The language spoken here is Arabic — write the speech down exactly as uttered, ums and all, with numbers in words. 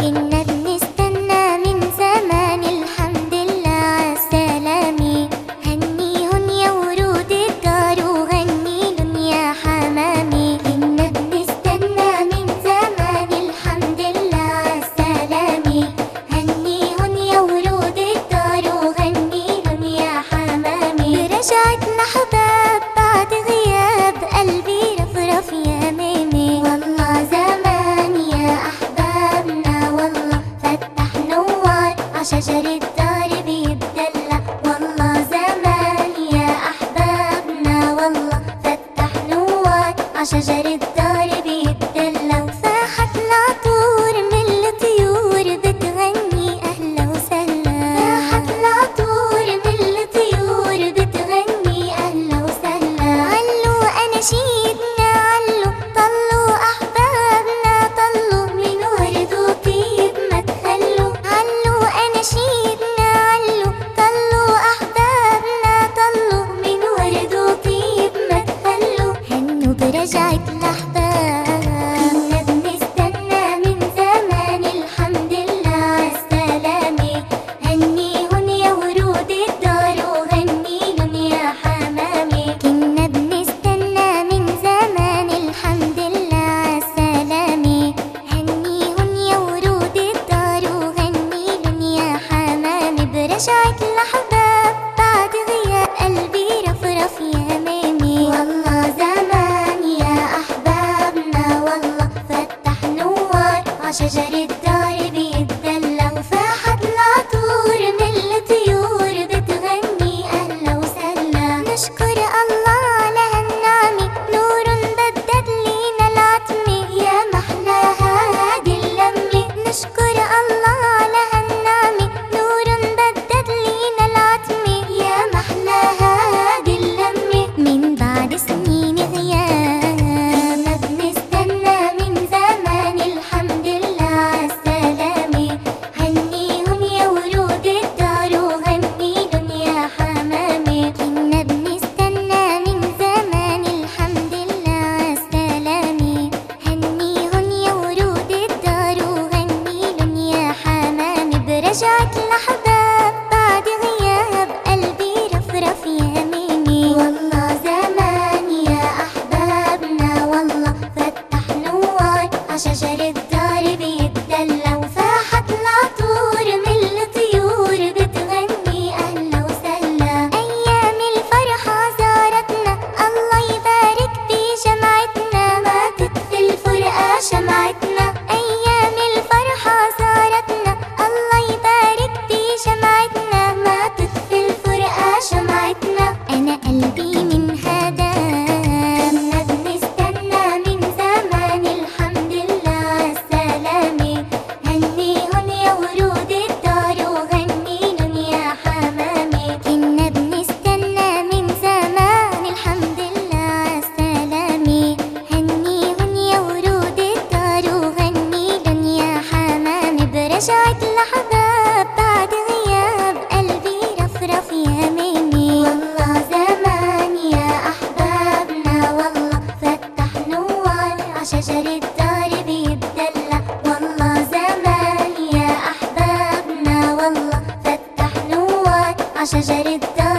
كنا بنستنى من زمان الحمد لله عالسلامة. هنيهن يا ورود الدار وغنيلن يا حمامي. كنا بنستنى من زمان الحمد لله عالسلامة. هنيهن يا ورود الدار وغنيلن يا حمامي. رجعت لحباب بعد غياب قلبي رفرف يا ميمي. والله زمان يا أحبابنا والله فتح نوار عشجر الدار بيتدلع. والله زمان يا أحبابنا والله فتح نوار عشجر الدار بيتدلع. وفاحت العطور من الطيور بتغني أهلا وسهلا. فاحت العطور من الطيور بتغني أهلا وسهلا. علوا أناشيدنا علوا طلوا أحبابنا طلوا من ورد وطيب ما تخلوا. علوا أناشيدنا علوا طلوا أحبابنا طلوا من ورد وطيب ما تخلوا. هنوا برجعت الأحباب. كنا بنستنى من زمان الحمد لله عالسلامة. هنيهن يا ورود الدار وغنيلن يا حمامي. كنا بنستنى من زمان الحمد لله عالسلامة. هنيهن يا ورود الدار وغنيلن يا حمامي. برجعت الأحباب بعد غياب قلبي رفرف يا ميمي. والله زمان يا أحبابنا والله فتح نوار عشجر الدار بيتدلع. وفاحت العطور من الطيور بتغني أهلا وسهلا. نشكر الله على هالنعمة نور بدد لينا العتمة. يا محلاها هادي اللمة. نشكر الله على هالنعمة نور بدد لينا العتمة. يا محلاها هادي اللمة. من بعد سنين غياب كنا بنستنى من زمان الحمد لله عالسلامة. هنيهن يا ورود الدار وغنيلن يا حمامي. كنا بنستنى من زمان الحمد لله عالسلامة. هنيهن يا ورود الدار وغنيلن يا حمامي. برجعت الأحباب بعد غياب قلبي رفرف يا ميمي. والله زمان يا أحبابنا والله فتح نوار عشجر الدار بيتدلع. وفاحت العطور من الطيور بتغني أهلا وسهلا. أيام الفرحة زارتنا الله يبارك بجمعتنا. ماتت في الفرقة شمعتنا. أيام الفرحة زارتنا الله يبارك بجمعتنا. ماتت في الفرقة شمعتنا. أنا قلبي من هذا كنا بنستنى من زمان الحمد لله عالسلامة. هنيهن يا ورود الدار وغنيلن يا حمامي. كنا بنستنى من زمان الحمد لله عالسلامة. هنيهن يا ورود الدار وغنيلن يا حمامي. برجعت الأحباب بعد غياب قلبي رفرف يا ميمي. والله زمان يا أحبابنا والله فتح نوار عشجر الدار بيتدلع. والله زمان يا أحبابنا والله فتح نوار عشجر الدار